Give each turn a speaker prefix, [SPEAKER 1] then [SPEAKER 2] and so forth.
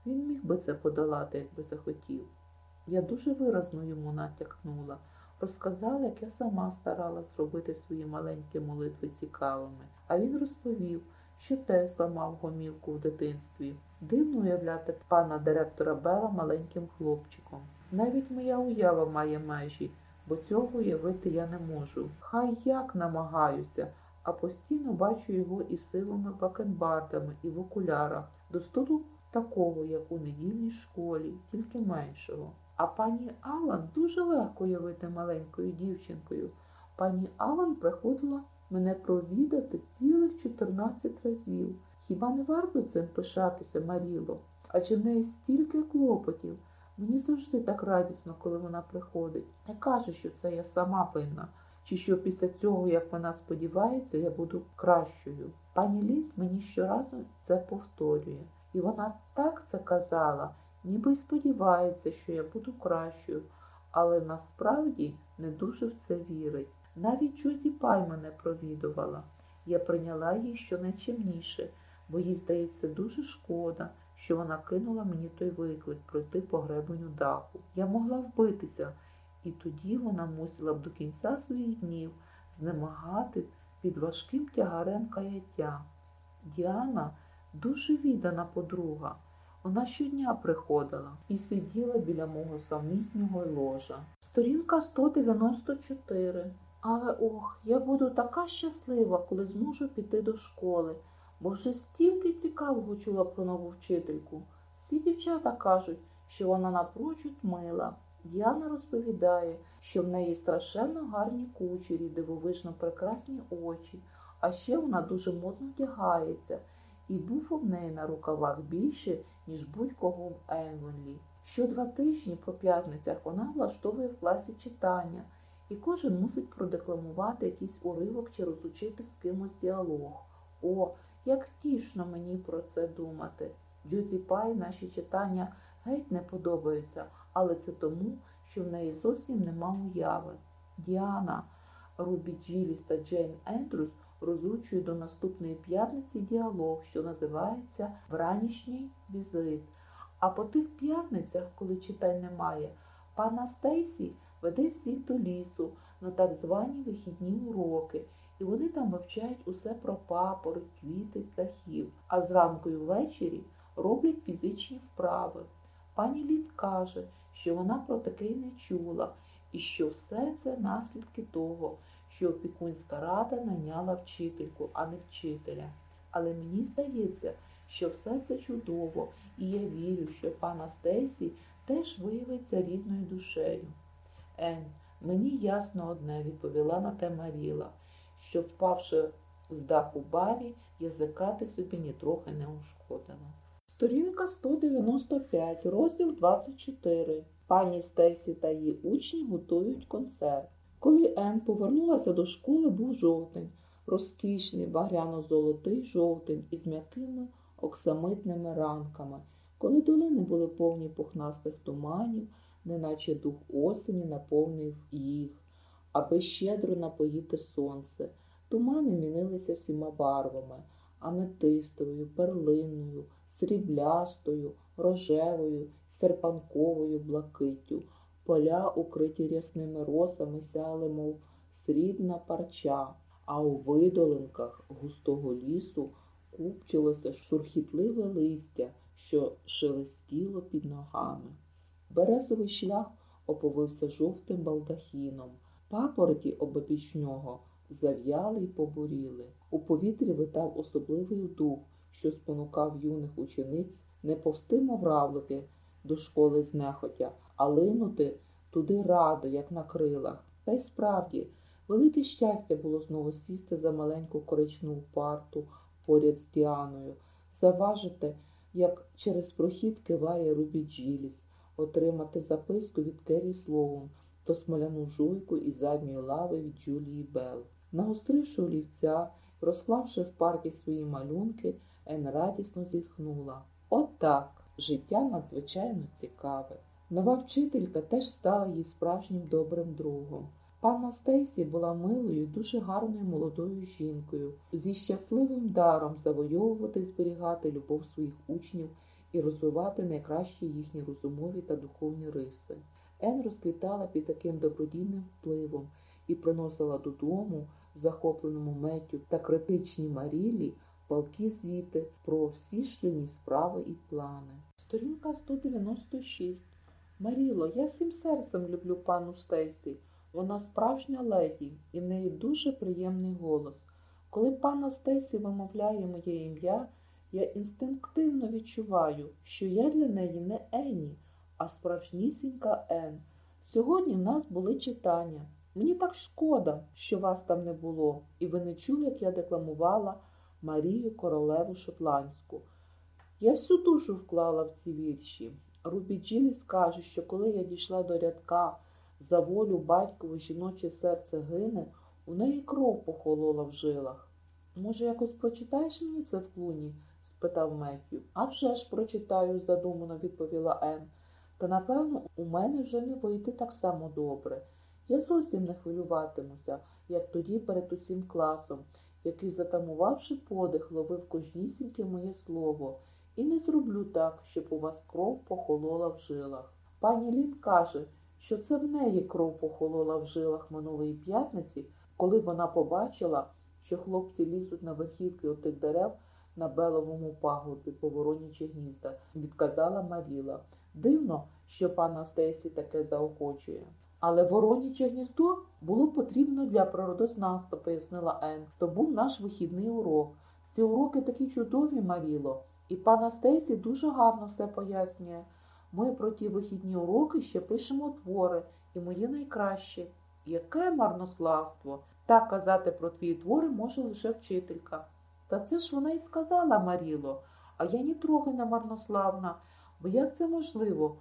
[SPEAKER 1] Він міг би це подолати, якби захотів. Я дуже виразно йому натякнула. Розказала, як я сама старалась зробити свої маленькі молитви цікавими. А він розповів, що теж зламав гомілку в дитинстві. Дивно уявляти пана директора Бела маленьким хлопчиком. Навіть моя уява має межі, бо цього уявити я не можу. Хай як намагаюся, а постійно бачу його із сивими бакенбардами і в окулярах, до столу такого, як у недільній школі, тільки меншого. А пані Алан дуже легко уявити маленькою дівчинкою. Пані Алан приходила мене провідати цілих 14 разів. Хіба не варто цим пишатися, Маріло? Адже в неї стільки клопотів. Мені завжди так радісно, коли вона приходить. Не каже, що це я сама винна, чи що після цього, як вона сподівається, я буду кращою. Пані Лінд мені щоразу це повторює. І вона так це казала, ніби й сподівається, що я буду кращою, але насправді не дуже в це вірить. Навіть Джозі Пай мене провідувала. Я прийняла її щонайчимніше, бо їй здається дуже шкода, що вона кинула мені той виклик пройти по гребеню даху. Я могла вбитися, і тоді вона мусила б до кінця своїх днів знемагати під важким тягарем каяття. Діана дуже віддана подруга. Вона щодня приходила і сиділа біля мого самітнього ложа. Сторінка 194. Але ох, я буду така щаслива, коли зможу піти до школи, бо вже стільки цікавого чула про нову вчительку. Всі дівчата кажуть, що вона напрочуд мила. Діана розповідає, що в неї страшенно гарні кучері, дивовижно прекрасні очі, а ще вона дуже модно вдягається, і буфу в неї на рукавах більше, ніж будь-кого в Енвонлі. Що 2 тижні по п'ятницях вона влаштовує в класі читання, і кожен мусить продекламувати якийсь уривок чи розучити з кимось діалог. О, як тішно мені про це думати. Джозі Пай наші читання геть не подобаються, але це тому, що в неї зовсім нема уяви. Діана, Рубі Джиліс та Джейн Ендрюс розучують до наступної п'ятниці діалог, що називається «Вранішній візит». А по тих п'ятницях, коли читань немає, пана Стейсі веде всіх до лісу на так звані вихідні уроки, і вони там вивчають усе про папороть, квіти, птахів, а зранку і ввечері роблять фізичні вправи. Пані Лінд каже, що вона про таке й не чула, і що все це наслідки того, що опікунська рада найняла вчительку, а не вчителя. Але мені здається, що все це чудово, і я вірю, що пана Стейсі теж виявиться рідною душею. Мені ясно одне, відповіла на те Маріла, що, впавши з даху барі, язика ти собі нітрохи не ушкодила. Сторінка 195, розділ 24. Пані Стейсі та її учні готують концерт. Коли Енн повернулася до школи, був жовтень, розкішний багряно-золотий жовтень із м'якими оксамитними ранками, коли долини були повні пухнастих туманів, неначе дух осені наповнив їх, аби щедро напоїти сонце. Тумани мінилися всіма барвами – аметистовою, перлинною, сріблястою, рожевою, серпанковою блакиттю. Поля, укриті рясними росами, сяли, мов срібна парча, а у видолинках густого лісу купчилося шурхітливе листя, що шелестіло під ногами. Березовий шлях оповився жовтим балдахіном. Папороті обабіч нього зав'яли й побуріли. У повітрі витав особливий дух, що спонукав юних учениць не повсти, мов равлики, до школи знехотя, а линути туди радо, як на крилах. Та й справді, велике щастя було знову сісти за маленьку коричневу парту поряд з Діаною, заважити, як через прохід киває Рубі Джиліс, отримати записку від Керрі Слоун та смоляну жуйку із задньої лави від Джулії Белл. Нагостривши олівця, розклавши в парті свої малюнки, Енн радісно зітхнула. От так, життя надзвичайно цікаве. Нова вчителька теж стала їй справжнім добрим другом. Панна Стейсі була милою, дуже гарною молодою жінкою, зі щасливим даром завойовувати і зберігати любов своїх учнів і розвивати найкращі їхні розумові та духовні риси. Ен розквітала під таким добродійним впливом і приносила додому захопленому Меттю та критичній Марілі палкі звіти про всі шкільні справи і плани. Сторінка 196. Маріло, я всім серцем люблю пану Стейсі. Вона справжня леді, і в неї дуже приємний голос. Коли пана Стейсі вимовляє моє ім'я, я інстинктивно відчуваю, що я для неї не Енні, а справжнісінька Ен. Сьогодні в нас були читання. Мені так шкода, що вас там не було, і ви не чули, як я декламувала Марію Королеву Шотландську. Я всю душу вклала в ці вірші. Рубі Джиліс каже, що коли я дійшла до рядка «За волю батькову жіноче серце гине», у неї кров похолола в жилах. «Може, якось прочитаєш мені це в клуні?» – спитав Меттю. «А вже ж прочитаю», – задумано відповіла Ен. «Та, напевно, у мене вже не вийде так само добре. Я зовсім не хвилюватимуся, як тоді перед усім класом, який, затамувавши подих, ловив кожнісіньке моє слово. І не зроблю так, щоб у вас кров похолола в жилах. Пані Лін каже, що це в неї кров похолола в жилах минулої п'ятниці, коли вона побачила, що хлопці лізуть на верхівки отих дерев на Беловому пагорбі по Воронячі гнізда, відказала Маріла. Дивно, що пана Стейсі таке заохочує. Але Вороняче гніздо було потрібно для природознавства, пояснила Ен. То був наш вихідний урок. Ці уроки такі чудові, Маріло. І пана Стейсі дуже гарно все пояснює. Ми про ті вихідні уроки ще пишемо твори, і мої найкращі. Яке марнославство! Так казати про твої твори може лише вчителька. Та це ж вона і сказала, Маріло. А я нітрохи не марнославна. Бо як це можливо?